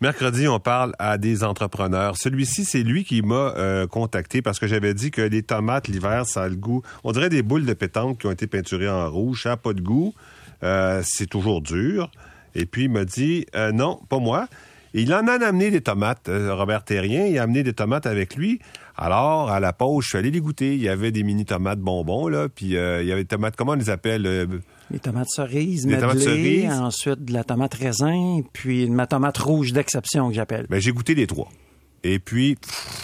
Mercredi, on parle à des entrepreneurs. Celui-ci, c'est lui qui m'a contacté parce que j'avais dit que les tomates, l'hiver, ça a le goût. On dirait des boules de pétanque qui ont été peinturées en rouge. Ça n'a pas de goût. C'est toujours dur. Et puis, il m'a dit, non, pas moi. Il en a amené des tomates, Robert Thérien. Il a amené des tomates avec lui. Alors, à la pause, je suis allé les goûter. Il y avait des mini-tomates bonbons, là. Puis, il y avait des tomates, comment on les appelle? Les tomates cerises, medley, ensuite de la tomate raisin, puis ma tomate rouge d'exception que j'appelle. Ben, j'ai goûté les trois. Et puis,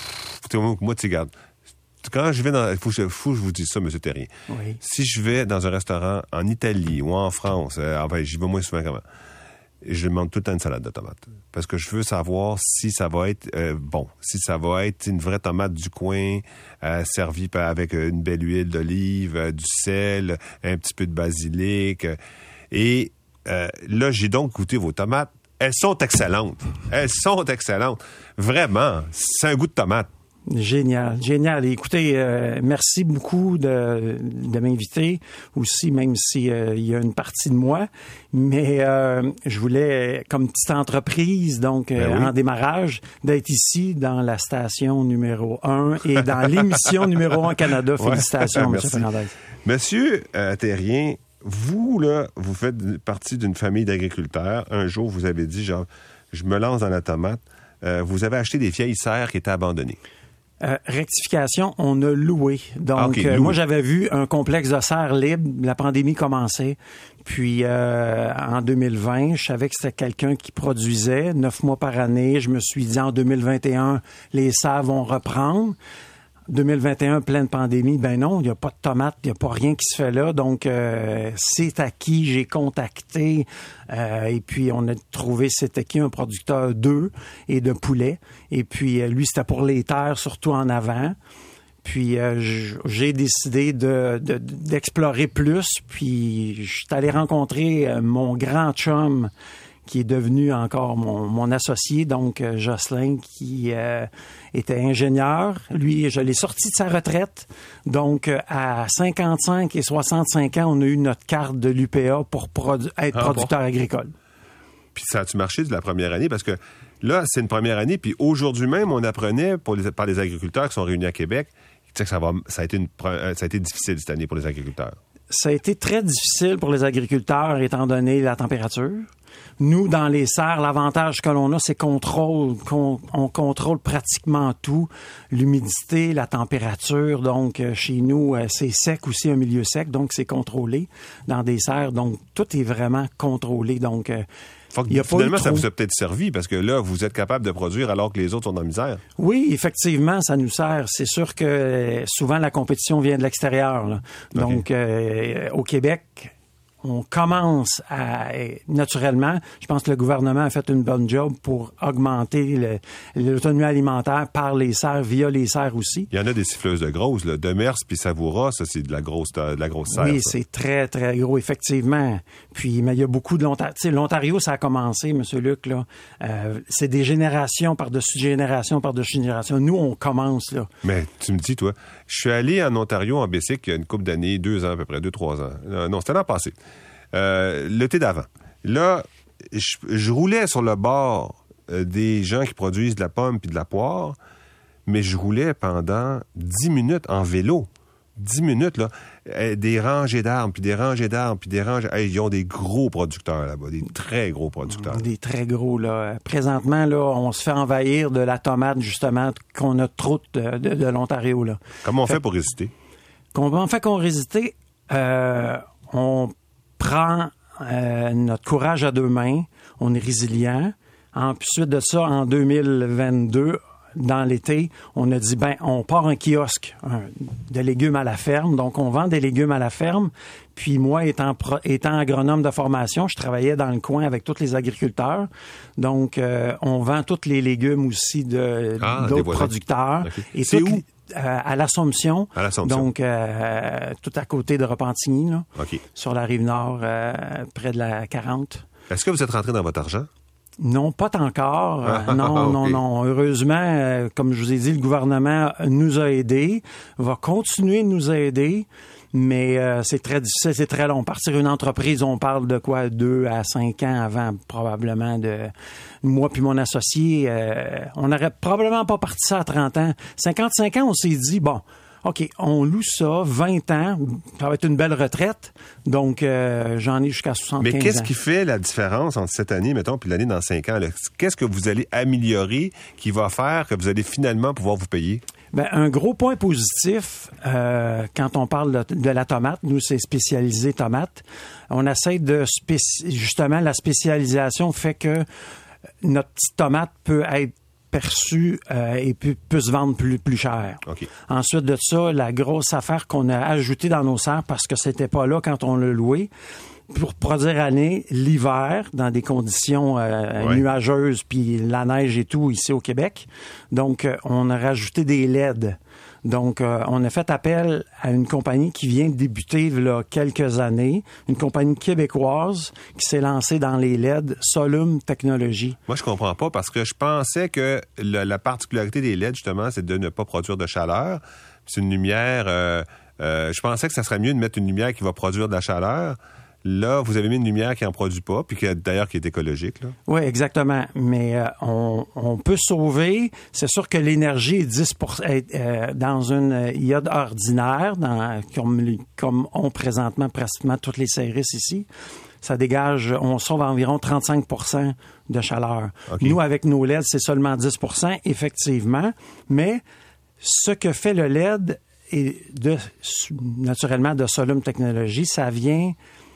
moi, tu regardes. Quand je vais dans... Il faut que je vous dise ça, M. Thérien. Oui. Si je vais dans un restaurant en Italie ou en France, enfin, j'y vais moins souvent qu'avant, je demande tout le temps une salade de tomates. Parce que je veux savoir si ça va être bon, si ça va être une vraie tomate du coin, servie avec une belle huile d'olive, du sel, un petit peu de basilic. Et là, j'ai donc goûté vos tomates. Elles sont excellentes. Elles sont excellentes. Vraiment, c'est un goût de tomate. Génial, génial. Écoutez, merci beaucoup de m'inviter aussi, même si il y a une partie de moi. Mais je voulais, comme petite entreprise, donc en démarrage, d'être ici dans la station numéro 1 et dans l'émission numéro 1 Canada. Félicitations, M. Fernandez. Monsieur Thérien, vous, là, vous faites partie d'une famille d'agriculteurs. Un jour, vous avez dit, genre, je me lance dans la tomate. Vous avez acheté des vieilles serres qui étaient abandonnées. Rectification, on a loué. Donc, moi, j'avais vu un complexe de serres libre. La pandémie commençait. Puis, en 2020, je savais que c'était quelqu'un qui produisait 9 mois par année. Je me suis dit, en 2021, les serres vont reprendre. 2021, pleine pandémie, ben non, il n'y a pas de tomates, il n'y a pas rien qui se fait là. Donc, c'est à qui j'ai contacté. Et puis, on a trouvé c'était qui un producteur d'œufs et de poulet. Et puis, lui, c'était pour les terres, surtout en avant. Puis, j'ai décidé d'explorer plus. Puis, je suis allé rencontrer mon grand chum qui est devenu encore mon associé, donc Jocelyn, qui était ingénieur. Lui, je l'ai sorti de sa retraite. Donc, à 55 et 65 ans, on a eu notre carte de l'UPA pour être producteur agricole. Puis ça a-tu marché de la première année? Parce que là, c'est une première année, puis aujourd'hui même, on apprenait par les agriculteurs qui sont réunis à Québec, que ça a été difficile cette année pour les agriculteurs. Ça a été très difficile pour les agriculteurs étant donné la température. Nous, dans les serres, l'avantage que l'on a, c'est qu'on contrôle pratiquement tout. L'humidité, la température. Donc, chez nous, c'est sec aussi, un milieu sec. Donc, c'est contrôlé dans des serres. Donc, tout est vraiment contrôlé. Donc, finalement, ça vous a peut-être servi parce que là, vous êtes capable de produire alors que les autres sont dans la misère. Oui, effectivement, ça nous sert. C'est sûr que souvent, la compétition vient de l'extérieur, là. Donc, au Québec, on commence à... Naturellement, je pense que le gouvernement a fait une bonne job pour augmenter l'autonomie alimentaire par les serres, via les serres aussi. Il y en a des siffleuses de grosses, là. Demers puis Savoura, ça, c'est de la grosse serre. Oui, ça. C'est très, très gros, effectivement. Puis, mais il y a beaucoup de l'Ontario. Tu sais, l'Ontario, ça a commencé, M. Luc, là. C'est des générations par-dessus génération par-dessus génération. Nous, on commence, là. Mais tu me dis, toi, je suis allé en Ontario, en bicycle, il y a une couple d'années, 2 ans à peu près, 2-3 ans. Non, c'était l'an passé. L'été d'avant. Là, je roulais sur le bord des gens qui produisent de la pomme puis de la poire, mais je roulais pendant 10 minutes en vélo. 10 minutes, là. Des rangées d'arbres, puis des rangées d'arbres, puis des rangées... ils ont des gros producteurs là-bas, des très gros producteurs. Des très gros, là. Présentement, là, on se fait envahir de la tomate, justement, qu'on a trop de l'Ontario, là. Comment on fait pour résister? Comment on fait qu'on résiste? On prend notre courage à 2 mains, on est résilient. Ensuite de ça, en 2022, dans l'été, on a dit, on part un kiosque de légumes à la ferme. Donc, on vend des légumes à la ferme. Puis moi, étant agronome de formation, je travaillais dans le coin avec tous les agriculteurs. Donc, on vend tous les légumes aussi d'autres producteurs. Okay. Et c'est où? À l'Assomption. À l'Assomption. Donc, tout à côté de Repentigny, là. OK. Sur la Rive-Nord, près de la 40. Est-ce que vous êtes rentré dans votre argent? Non, pas encore. Non. Heureusement, comme je vous ai dit, le gouvernement nous a aidés, va continuer de nous aider. Mais c'est très difficile, c'est très long. Partir une entreprise, on parle de quoi? 2 à 5 ans avant, probablement, de moi puis mon associé. On n'aurait probablement pas parti ça à 30 ans. 55 ans, on s'est dit, bon, OK, on loue ça, 20 ans, ça va être une belle retraite. Donc, j'en ai jusqu'à 75 ans. Mais qu'est-ce qui fait la différence entre cette année, mettons, puis l'année dans 5 ans? Là? Qu'est-ce que vous allez améliorer qui va faire que vous allez finalement pouvoir vous payer? Ben, un gros point positif, quand on parle de la tomate, nous, c'est spécialisé tomate. On essaie de justement, la spécialisation fait que notre petite tomate peut être perçue et peut se vendre plus cher. Okay. Ensuite de ça, la grosse affaire qu'on a ajoutée dans nos serres, parce que c'était pas là quand on l'a loué, pour produire année, l'hiver, dans des conditions nuageuses, puis la neige et tout ici au Québec. Donc, on a rajouté des LED. Donc, on a fait appel à une compagnie qui vient de débuter il y a quelques années, une compagnie québécoise qui s'est lancée dans les LED, Solum Technologies. Moi, je comprends pas parce que je pensais que la particularité des LED, justement, c'est de ne pas produire de chaleur. C'est une lumière... je pensais que ça serait mieux de mettre une lumière qui va produire de la chaleur. Là, vous avez mis une lumière qui n'en produit pas, puis d'ailleurs qui est écologique. Là. Oui, exactement. Mais on peut sauver. C'est sûr que l'énergie est 10% dans une iode ordinaire, comme ont présentement pratiquement toutes les services ici. Ça dégage, on sauve environ 35% de chaleur. Okay. Nous, avec nos LED, c'est seulement 10%, effectivement. Mais ce que fait le LED, et naturellement de Solum Technologies, ça vient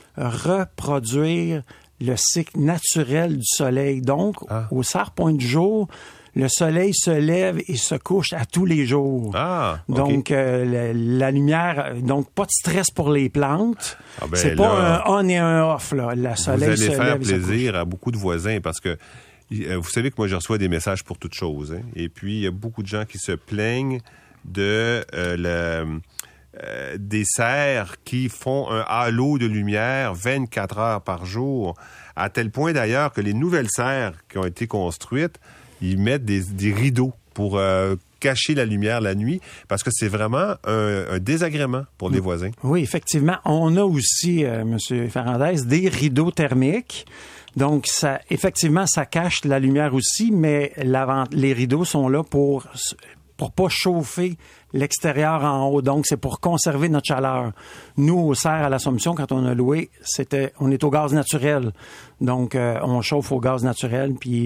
reproduire le cycle naturel du soleil. Donc, au cerf point du jour, le soleil se lève et se couche à tous les jours. Ah, okay. Donc, la lumière, donc pas de stress pour les plantes. Ah ben c'est pas un on et un off, là. Le soleil se lève. Vous allez faire plaisir à beaucoup de voisins parce que vous savez que moi, je reçois des messages pour toutes choses. Hein? Et puis, il y a beaucoup de gens qui se plaignent de des serres qui font un halo de lumière 24 heures par jour, à tel point d'ailleurs que les nouvelles serres qui ont été construites, ils mettent des rideaux pour cacher la lumière la nuit, parce que c'est vraiment un désagrément pour les voisins. Oui, effectivement. On a aussi, M. Ferrandez, des rideaux thermiques. Donc, effectivement, ça cache la lumière aussi, mais les rideaux sont là pour pas chauffer l'extérieur en haut. Donc, c'est pour conserver notre chaleur. Nous, au serre à l'Assomption, quand on a loué, on est au gaz naturel. Donc, on chauffe au gaz naturel. Puis,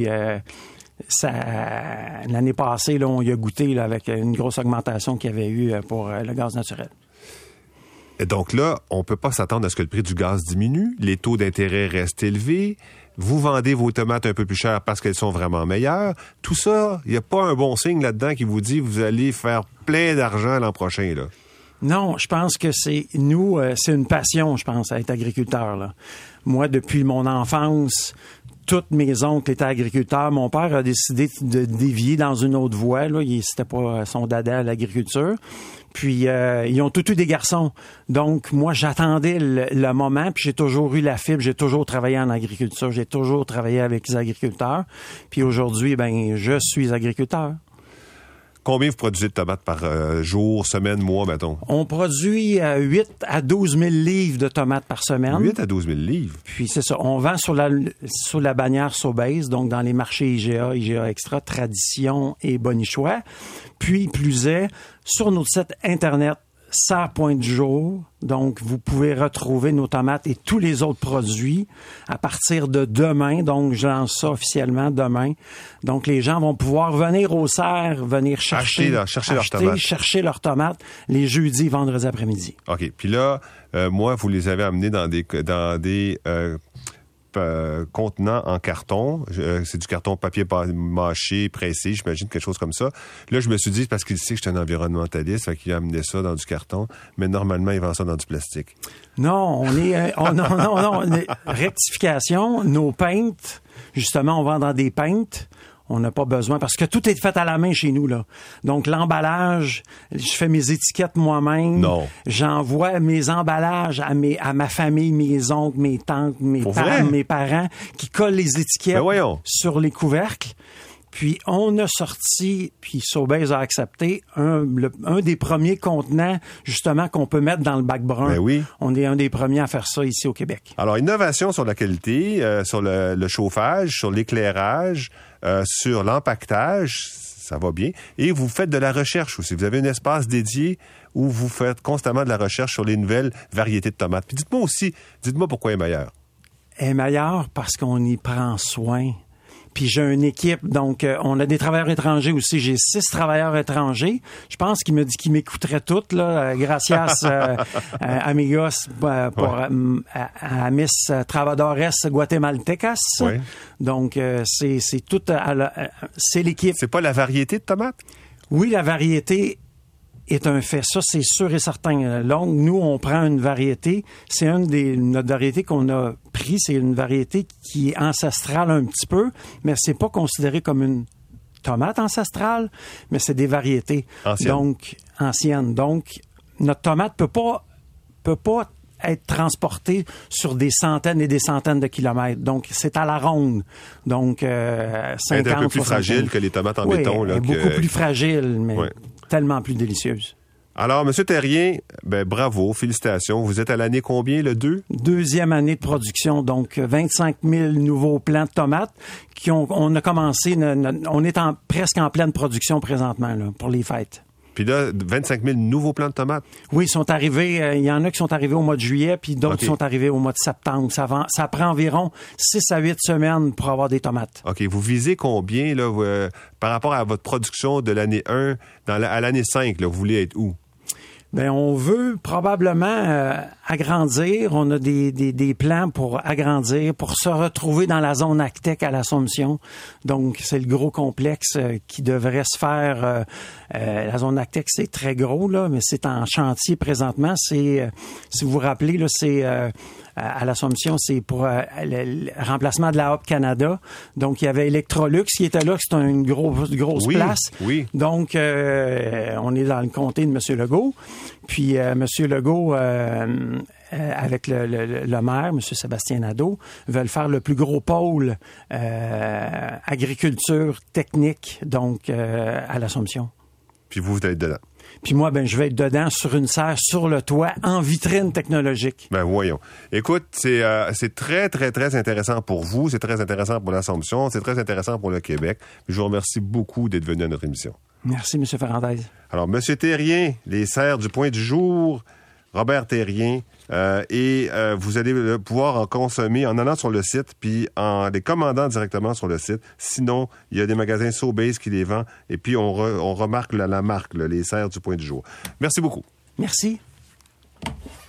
l'année passée, là, on y a goûté là, avec une grosse augmentation qu'il y avait eu pour le gaz naturel. Et donc là, on ne peut pas s'attendre à ce que le prix du gaz diminue. Les taux d'intérêt restent élevés. Vous vendez vos tomates un peu plus chères parce qu'elles sont vraiment meilleures. Tout ça, il n'y a pas un bon signe là-dedans qui vous dit que vous allez faire plein d'argent l'an prochain, là. Non, je pense que c'est une passion, je pense, à être agriculteur, là. Moi, depuis mon enfance, tous mes oncles étaient agriculteurs. Mon père a décidé de dévier dans une autre voie, là. C'était pas son dada à l'agriculture. Puis, ils ont tous eu des garçons. Donc, moi, j'attendais le moment, puis j'ai toujours eu la fibre, j'ai toujours travaillé en agriculture, j'ai toujours travaillé avec les agriculteurs. Puis aujourd'hui, je suis agriculteur. Combien vous produisez de tomates par jour, semaine, mois, mettons? On produit 8 à 12 000 livres de tomates par semaine. 8 à 12 000 livres? Puis c'est ça. On vend sur la bannière Sobeys, donc dans les marchés IGA Extra, Tradition et Bonichois. Puis, plus est, sur notre site Internet, serre point du jour. Donc, vous pouvez retrouver nos tomates et tous les autres produits à partir de demain. Donc, je lance ça officiellement demain. Donc, les gens vont pouvoir venir au serre, venir chercher leurs tomates les jeudis, vendredis après-midi. OK. Puis là, moi, vous les avez amenés dans des contenant en carton. C'est du carton papier mâché, pressé, j'imagine, quelque chose comme ça. Là, je me suis dit, parce qu'il sait que je suis un environnementaliste, fait qu'il a amené ça dans du carton, mais normalement, il vend ça dans du plastique. Non, rectification, nos peintes, justement, on vend dans des peintes. On n'a pas besoin, parce que tout est fait à la main chez nous, là. Donc, l'emballage, je fais mes étiquettes moi-même. Non. J'envoie mes emballages à ma famille, mes oncles, mes tantes, mes parents, qui collent les étiquettes sur les couvercles. Puis on a sorti, puis Sobeys a accepté, un des premiers contenants, justement, qu'on peut mettre dans le bac brun. Ben oui. On est un des premiers à faire ça ici au Québec. Alors, innovation sur la qualité, sur le chauffage, sur l'éclairage, sur l'empaquetage, ça va bien. Et vous faites de la recherche aussi. Vous avez un espace dédié où vous faites constamment de la recherche sur les nouvelles variétés de tomates. Puis dites-moi pourquoi elle est meilleure. Elle est meilleure parce qu'on y prend soin. Puis j'ai une équipe, donc on a des travailleurs étrangers aussi. J'ai 6 travailleurs étrangers. Je pense qu'il me dit qu'ils m'écouteraient toutes, là. Gracias, amigos, à Miss Travadores Guatemaltecas. Oui. Donc c'est tout, c'est l'équipe. C'est pas la variété de tomates? Oui, la variété est un fait. Ça, c'est sûr et certain. Donc, nous, on prend une variété. C'est notre variété qu'on a pris. C'est une variété qui est ancestrale un petit peu, mais c'est pas considéré comme une tomate ancestrale, mais c'est des variétés. Anciennes. Donc, notre tomate peut pas être transportée sur des centaines et des centaines de kilomètres. Donc, c'est à la ronde. Donc, 50, elle est un peu plus fragile que les tomates en béton. Là, beaucoup plus fragile, mais tellement plus délicieuse. Alors, M. Terrien, bravo, félicitations. Vous êtes à l'année combien, le 2? Deuxième année de production, donc 25 000 nouveaux plants de tomates on a commencé, on est presque en pleine production présentement là, pour les fêtes. Puis là, 25 000 nouveaux plants de tomates? Oui, ils sont arrivés. Il y en a qui sont arrivés au mois de juillet, puis d'autres sont arrivés au mois de septembre. Ça prend environ 6 à 8 semaines pour avoir des tomates. OK. Vous visez combien là, par rapport à votre production de l'année 1 à l'année 5? Là, vous voulez être où? Bien, on veut probablement agrandir. On a des plans pour agrandir, pour se retrouver dans la zone Actec à l'Assomption. Donc, c'est le gros complexe qui devrait se faire. La zone Actec, c'est très gros, là, mais c'est en chantier présentement. C'est, si vous vous rappelez, là, c'est à l'Assomption, c'est pour le remplacement de la Hop Canada. Donc, il y avait Electrolux qui était là, c'est une grosse place. Oui. Donc, on est dans le comté de M. Legault. Puis, M. Legault, avec le maire, M. Sébastien Nadeau, veulent faire le plus gros pôle agriculture technique, donc, à l'Assomption. Puis vous êtes dedans. Puis moi, je vais être dedans sur une serre, sur le toit, en vitrine technologique. Voyons. Écoute, c'est très, très, très intéressant pour vous. C'est très intéressant pour l'Assomption. C'est très intéressant pour le Québec. Puis je vous remercie beaucoup d'être venu à notre émission. Merci, M. Ferrandez. Alors, M. Terrien, les serres du Point du Jour, Robert Terrien, et vous allez pouvoir en consommer en allant sur le site puis en les commandant directement sur le site. Sinon, il y a des magasins Sobeys qui les vendent et puis on remarque la marque, les serres du Point du Jour. Merci beaucoup. Merci.